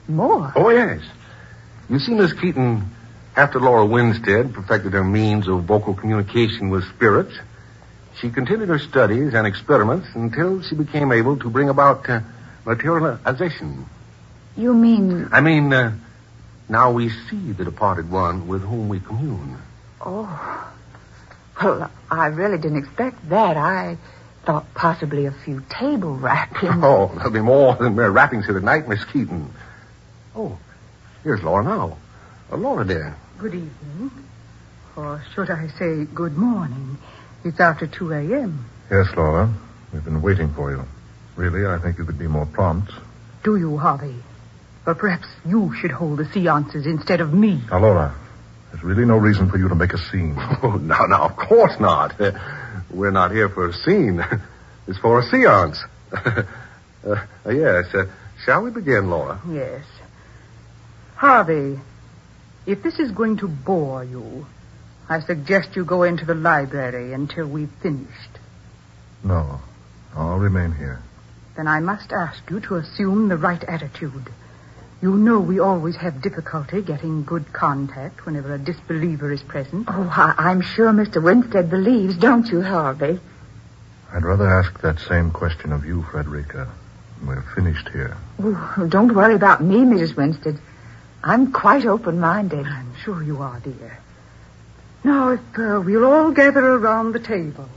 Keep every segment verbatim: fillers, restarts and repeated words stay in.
More? Oh, yes. You see, Miss Keaton, after Laura Winstead perfected her means of vocal communication with spirits, she continued her studies and experiments until she became able to bring about uh, materialization. You mean... I mean, uh, now we see the departed one with whom we commune. Oh. Well, I really didn't expect that. I thought possibly a few table wrappings. Oh, there'll be more than mere wrappings here tonight, Miss Keaton. Oh, here's Laura now. Uh, Laura, dear. Good evening. Or should I say good morning? It's after two a.m. Yes, Laura. We've been waiting for you. Really, I think you could be more prompt. Do you, Harvey? Or perhaps you should hold the seances instead of me. Now, Laura, there's really no reason for you to make a scene. Oh, no, no, of course not. Uh, we're not here for a scene. It's for a seance. uh, uh, yes. Uh, shall we begin, Laura? Yes. Harvey, if this is going to bore you, I suggest you go into the library until we've finished. No, I'll remain here. Then I must ask you to assume the right attitude. You know we always have difficulty getting good contact whenever a disbeliever is present. Oh, I- I'm sure Mister Winstead believes, don't you, Harvey? I'd rather ask that same question of you, Frederica. We're finished here. Oh, don't worry about me, Missus Winstead. I'm quite open-minded. I'm sure you are, dear. Now, if uh, we'll all gather around the table.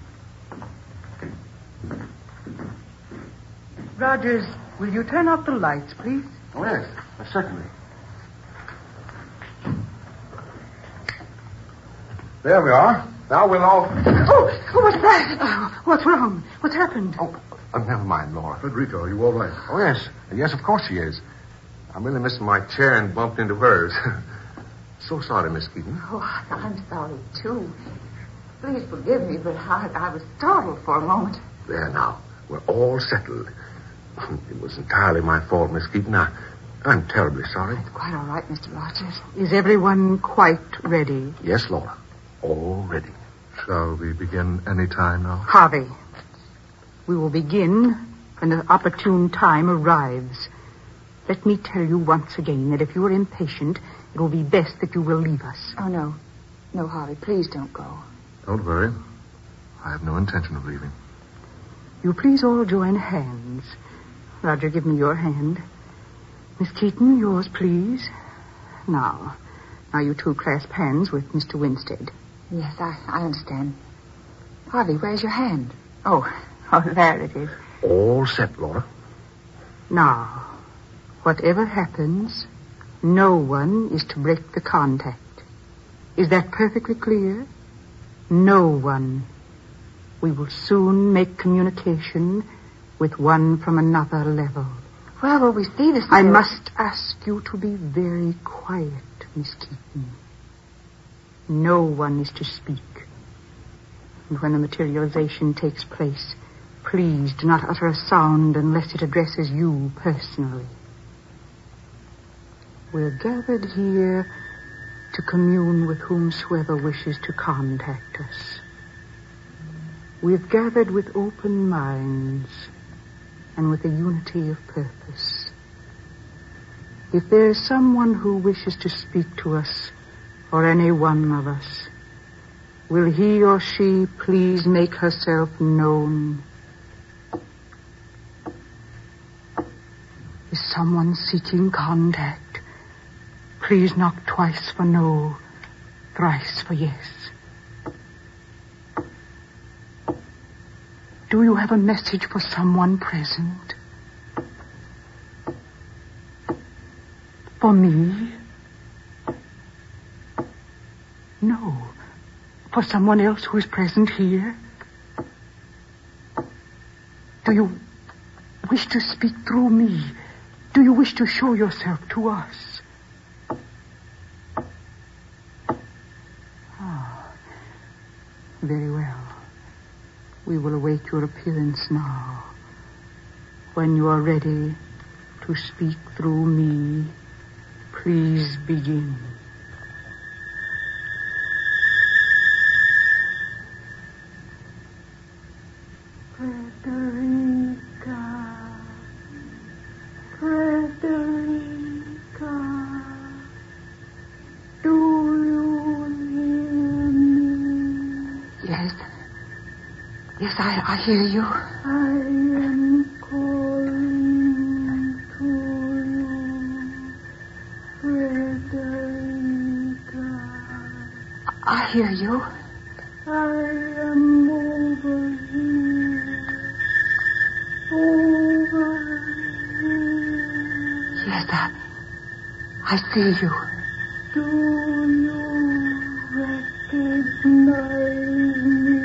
Rogers, will you turn off the lights, please? Oh, yes, certainly. There we are. Now we'll all... Oh, oh what's that? Oh, what's wrong? What's happened? Oh, oh, never mind, Laura. Frederica, are you all right? Oh, yes. Yes, of course she is. I'm really missing my chair and bumped into hers. So sorry, Miss Keaton. Oh, I'm sorry, too. Please forgive me, but I, I was startled for a moment. There now. We're all settled. It was entirely my fault, Miss Keaton. I, I'm terribly sorry. It's quite all right, Mister Rogers. Is everyone quite ready? Yes, Laura. All ready. Shall we begin any time now? Harvey, we will begin when the opportune time arrives. Let me tell you once again that if you are impatient, it will be best that you will leave us. Oh, no. No, Harvey, please don't go. Don't worry. I have no intention of leaving. You please all join hands. Roger, give me your hand. Miss Keaton, yours, please. Now, now you two clasp hands with Mister Winstead. Yes, I, I understand. Harvey, where's your hand? Oh, oh, there it is. All set, Laura. Now, whatever happens, no one is to break the contact. Is that perfectly clear? No one. We will soon make communication with one from another level. Well, will we see this? I must ask you to be very quiet, Miss Keaton. No one is to speak. And when the materialization takes place, please do not utter a sound unless it addresses you personally. We're gathered here to commune with whomsoever wishes to contact us. We've gathered with open minds and with a unity of purpose. If there is someone who wishes to speak to us, or any one of us, will he or she please make herself known? Is someone seeking contact? Please knock twice for no, thrice for yes. Do you have a message for someone present? For me? No. For someone else who is present here? Do you wish to speak through me? Do you wish to show yourself to us? Ah, very well. We will await your appearance now. When you are ready to speak through me, please begin. Frederica, Frederica. hear you. I am calling to you, Frederica. I hear you. I am over here. Over here. Yes, I... I see you. Do you recognize me,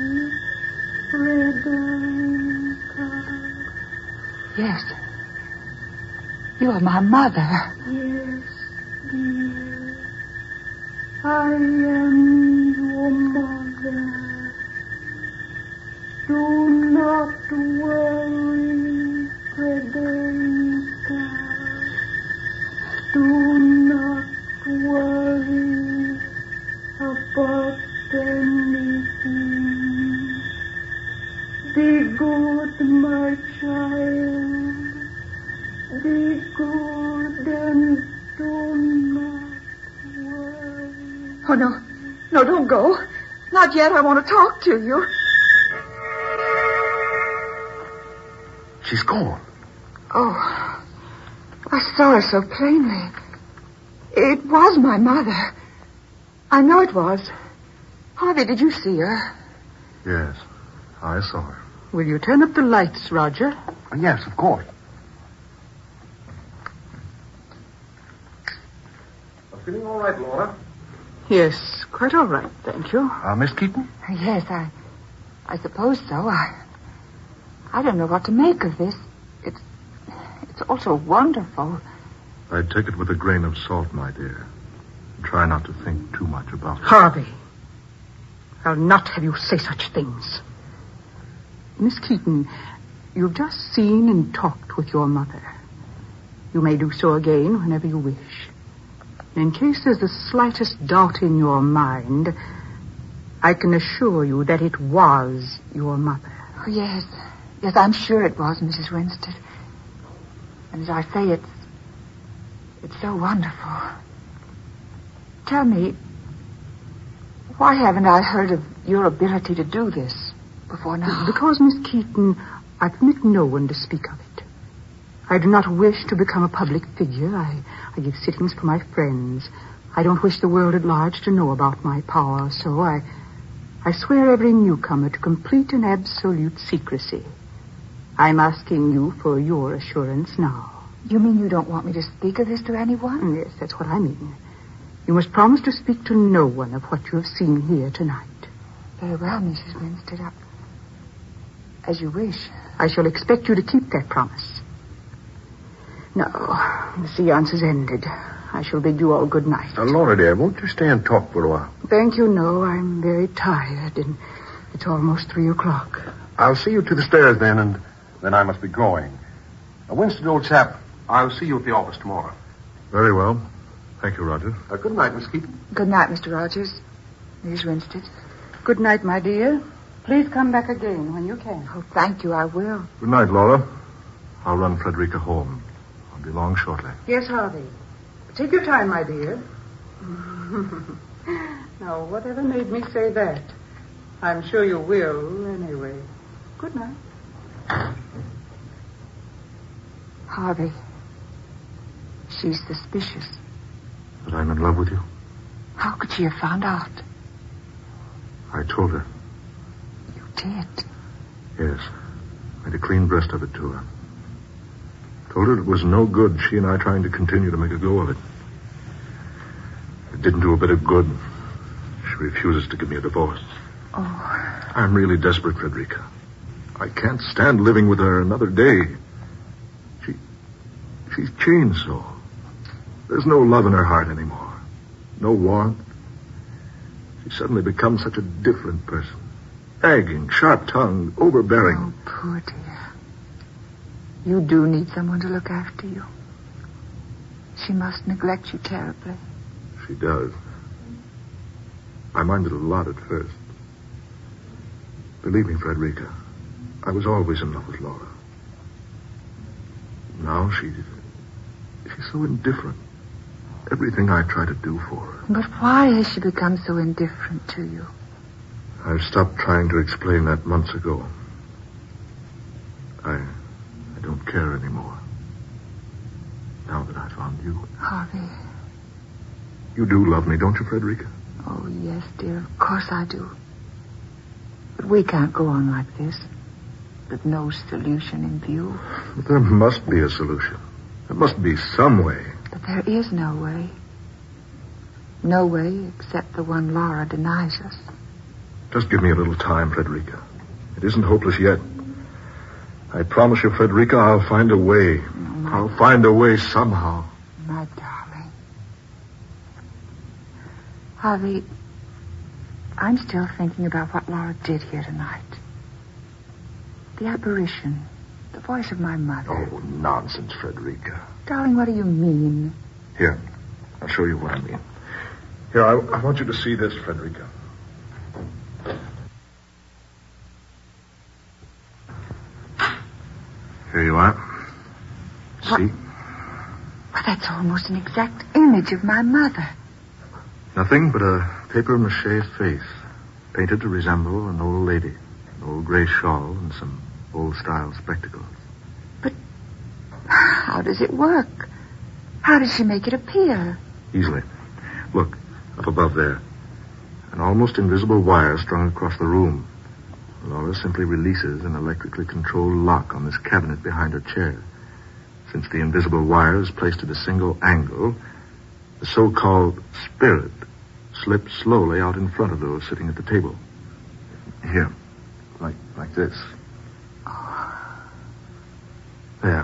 Frederica? Yes. You are my mother. Yes, dear. I am your mother. Do not worry, Frederica. Do not worry about anything. Be good, my child. Be good and do not worry. Oh, no. No, don't go. Not yet. I want to talk to you. She's gone. Oh, I saw her so plainly. It was my mother. I know it was. Harvey, did you see her? Yes, I saw her. Will you turn up the lights, Roger? Yes, of course. I'm feeling all right, Laura. Yes, quite all right, thank you. Uh, Miss Keaton? Yes, I... I suppose so. I... I don't know what to make of this. It's... It's all so wonderful. I'd take it with a grain of salt, my dear. Try not to think too much about it. Harvey, I'll not have you say such things. Miss Keaton, you've just seen and talked with your mother. You may do so again whenever you wish. In case there's the slightest doubt in your mind, I can assure you that it was your mother. Oh, yes. Yes, I'm sure it was, Missus Winstead. And as I say, it's... It's so wonderful. Tell me, why haven't I heard of your ability to do this before now? Because, Miss Keaton, I permit no one to speak of it. I do not wish to become a public figure. I, I give sittings for my friends. I don't wish the world at large to know about my power, so I, I swear every newcomer to complete and absolute secrecy. I'm asking you for your assurance now. You mean you don't want me to speak of this to anyone? Yes, that's what I mean. You must promise to speak to no one of what you have seen here tonight. Very well, Missus Winstead. I... As you wish. I shall expect you to keep that promise. Now, the seance is ended. I shall bid you all good night. Now, Laura, dear, won't you stay and talk for a while? Thank you, no. I'm very tired, and it's almost three o'clock. I'll see you to the stairs then, and then I must be going. Now, Winston, old chap, I'll see you at the office tomorrow. Very well. Thank you, Roger. Uh, good night, Miss Keaton. Good night, Mister Rogers. Missus Winstead. Good night, my dear. Please come back again when you can. Oh, thank you, I will. Good night, Laura. I'll run Frederica home. I'll be along shortly. Yes, Harvey. Take your time, my dear. Now, whatever made me say that? I'm sure you will, anyway. Good night. Harvey, she's suspicious. That I'm in love with you? How could she have found out? I told her. You did? Yes. Made a clean breast of it to her. Told her it was no good, she and I trying to continue to make a go of it. It didn't do a bit of good. She refuses to give me a divorce. Oh. I'm really desperate, Frederica. I can't stand living with her another day. She... She's changed so. There's no love in her heart anymore. No warmth. She suddenly becomes such a different person. Nagging, sharp-tongued, overbearing. Oh, poor dear. You do need someone to look after you. She must neglect you terribly. She does. I minded a lot at first. Believe me, Frederica, I was always in love with Laura. Now she's... she's so indifferent. Everything I try to do for her. But why has she become so indifferent to you? I've stopped trying to explain that months ago. care anymore. Now that I found you. Harvey. You do love me, don't you, Frederica? Oh, yes, dear. Of course I do. But we can't go on like this. With no solution in view. But there must be a solution. There must be some way. But there is no way. No way except the one Laura denies us. Just give me a little time, Frederica. It isn't hopeless yet. I promise you, Frederica, I'll find a way. My, I'll find a way somehow. My darling. Harvey, I'm still thinking about what Laura did here tonight. The apparition. The voice of my mother. Oh, nonsense, Frederica. Darling, what do you mean? Here, I'll show you what I mean. Here, I, I want you to see this, Frederica. Here you are. What? See? Well, that's almost an exact image of my mother. Nothing but a papier-mâché face, painted to resemble an old lady, an old gray shawl and some old-style spectacles. But how does it work? How does she make it appear? Easily. Look, up above there. An almost invisible wire strung across the room. Laura simply releases an electrically controlled lock on this cabinet behind her chair. Since the invisible wire is placed at a single angle, the so-called spirit slips slowly out in front of those sitting at the table. Here. Like, like this. There.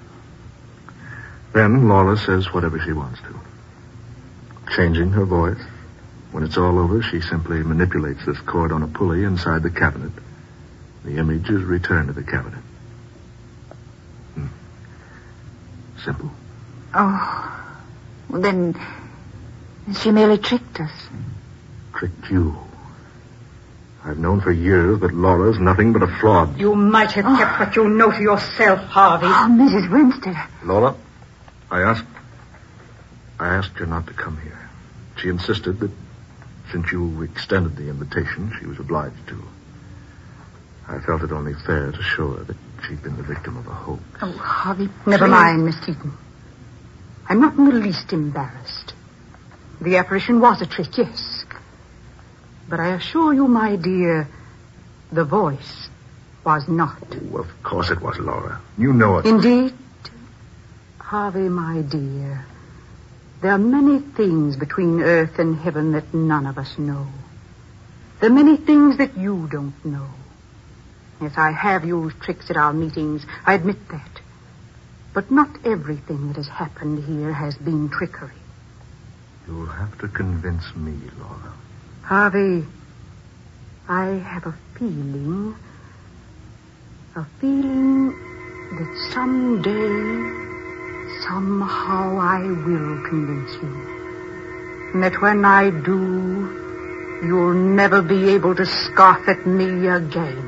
Then Laura says whatever she wants to. Changing her voice. When it's all over, she simply manipulates this cord on a pulley inside the cabinet. The image is returned to the cabinet. Hmm. Simple. Oh. Well, then she merely tricked us. Tricked you. I've known for years that Laura's nothing but a fraud. You might have Oh. kept what you know to yourself, Harvey. Oh, Missus Winstead. Laura, I asked... I asked her not to come here. She insisted that since you extended the invitation, she was obliged to. I felt it only fair to show her that she'd been the victim of a hoax. Oh, Harvey, Never please. mind, Miss Keaton. I'm not in the least embarrassed. The apparition was a trick, yes. But I assure you, my dear, the voice was not. Oh, of course it was, Laura. You know it. Indeed. Harvey, my dear, there are many things between earth and heaven that none of us know. There are many things that you don't know. Yes, I have used tricks at our meetings. I admit that. But not everything that has happened here has been trickery. You'll have to convince me, Laura. Harvey, I have a feeling, a feeling that someday, somehow I will convince you. And that when I do, you'll never be able to scoff at me again.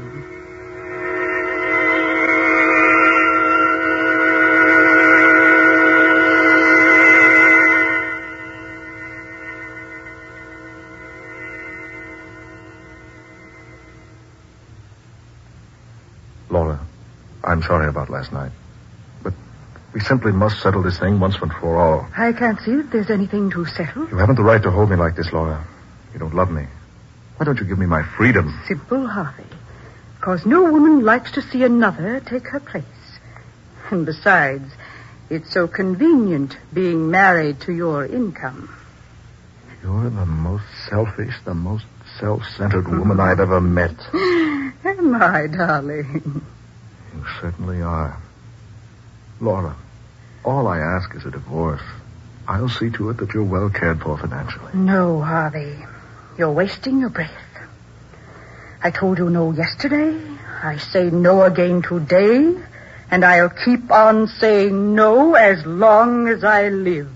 Laura, I'm sorry about last night. But we simply must settle this thing once and for all. I can't see that there's anything to settle. You haven't the right to hold me like this, Laura. You don't love me. Why don't you give me my freedom? Simple, Harvey. Because no woman likes to see another take her place. And besides, it's so convenient being married to your income. You're the most selfish, the most self-centered woman I've ever met. Am I, darling? You certainly are. Laura, all I ask is a divorce. I'll see to it that you're well cared for financially. No, Harvey. You're wasting your breath. I told you no yesterday. I say no again today. And I'll keep on saying no as long as I live.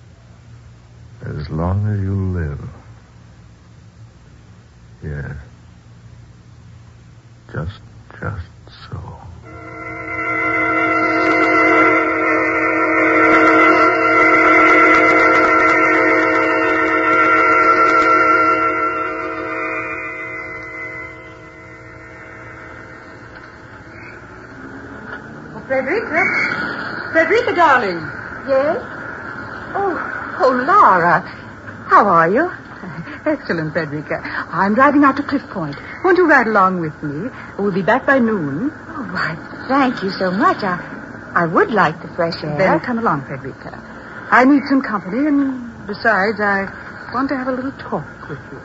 As long as you live. Yes. Just, just so. Frederica? Frederica, darling. Yes? Oh, oh, Laura. How are you? Excellent, Frederica. I'm driving out to Cliff Point. Won't you ride along with me? We'll be back by noon. Oh, why, thank you so much. I, I would like the fresh air. Then come along, Frederica. I need some company, and besides, I want to have a little talk with you.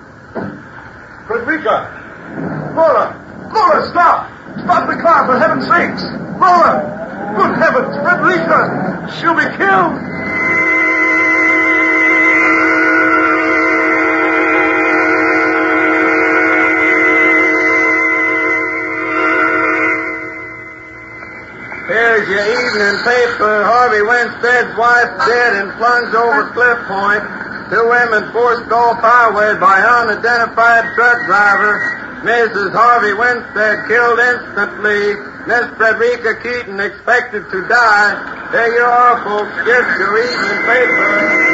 Frederica! Laura! Laura, stop! Stop the car, for heaven's sakes! Laura! Good heavens, Frederica! She'll be killed! Here's your evening paper. Harvey Winstead's wife dead and plunged over Cliff Point. Two women forced off highway by unidentified truck driver. Missus Harvey Winstead killed instantly. Miss Frederica Keaton expected to die. There you are, folks. Get your evening paper.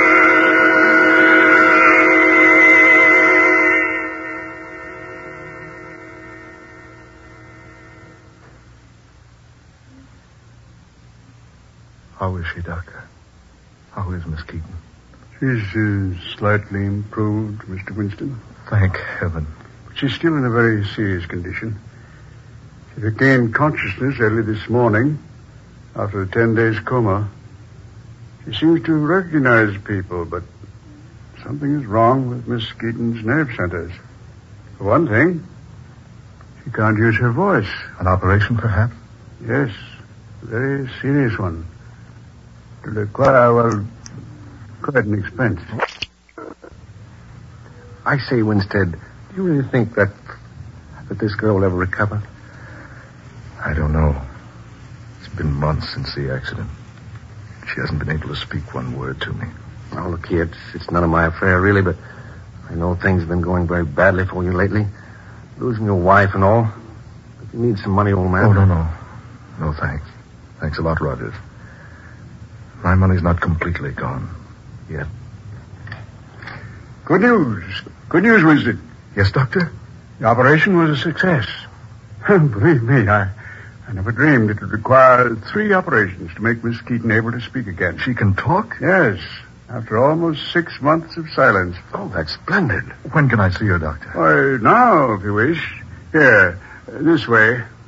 How is she, Doctor? How is Miss Keaton? She's uh, slightly improved, Mister Winston. Thank heaven. But she's still in a very serious condition. She regained consciousness early this morning after a ten days coma. She seems to recognize people, but something is wrong with Miss Keaton's nerve centers. For one thing, she can't use her voice. An operation, perhaps? Yes, a very serious one. To require, well, quite an expense. I say, Winstead, do you really think that that this girl will ever recover? I don't know. It's been months since the accident. She hasn't been able to speak one word to me. Well, look here, it's, it's none of my affair, really, but I know things have been going very badly for you lately. Losing your wife and all. If you need some money, old man. Oh, no, no. No, thanks. Thanks a lot, Rogers. My money's not completely gone yet. Good news. Good news, Winston. Yes, Doctor? The operation was a success. Believe me, I, I never dreamed it would require three operations to make Miss Keaton able to speak again. She can talk? Yes, after almost six months of silence. Oh, that's splendid. When can I see her, Doctor? Why, now, if you wish. Here, this way.